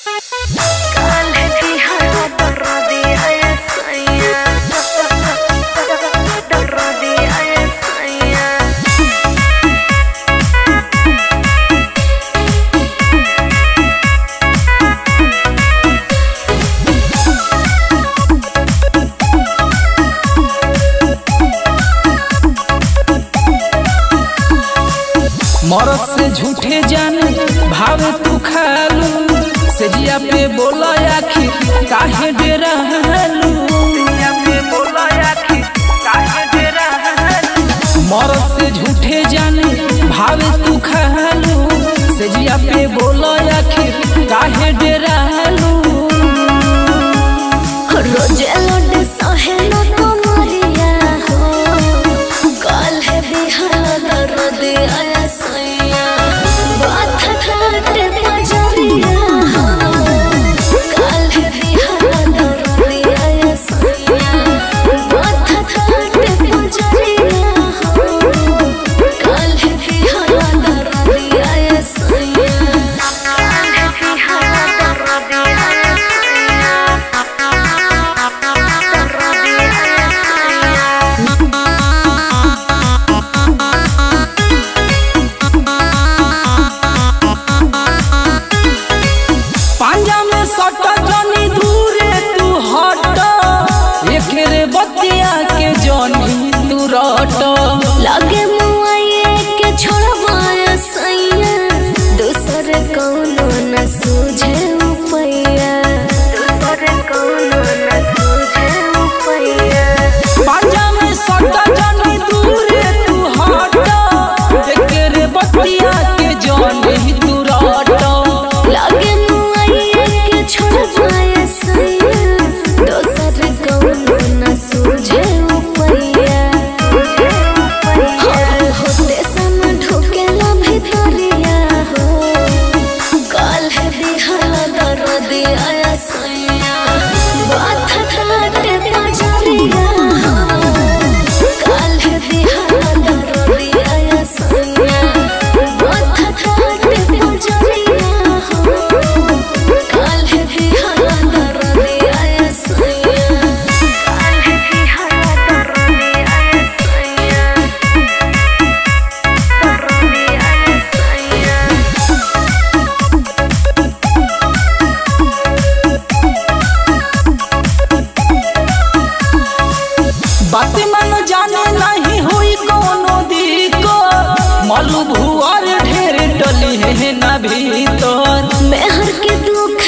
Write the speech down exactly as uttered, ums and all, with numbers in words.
मरद से झूठे जान भावे तू खालू सजिया पे बोला आखिर काहे डरालू मरद से झूठे जान भावे तू खालू सजिया पे बोला आखिर काहे डरालू रोजे लोड सहेलो तो मरिया हो काल है बिहार दर्द आया सैया बात ठाट बजरिया हो काल है बिहार दर्द आया सैया बात ठाट बजरिया हो काल है बिहार दर्द आया सैया काल है बिहार दर्द आया लगे मुआये के छोड़वाया सैया दूसर कौनो न सूझे उपैया दूसर कौनो न सूझे उपैया पांजा में सटा जानी दूरे तू हट एकरे बतिया के जानी तू रट लगे मुआये के छोड़वाया सैया दूसर कौनो न सूझे उपैया आया सैया बात ठाट बजरिया हो काल है बिहार दर्द आया सैया बात ठाट बजरिया हो काल है बिहार दर्द आया सैया काल है बिहार दर्द आया सैया दर्द आया सैया बात मन जाने नहीं हुई कोनो दिको मलू भुआर ढेर डली है ना भीतर मेहर के दुख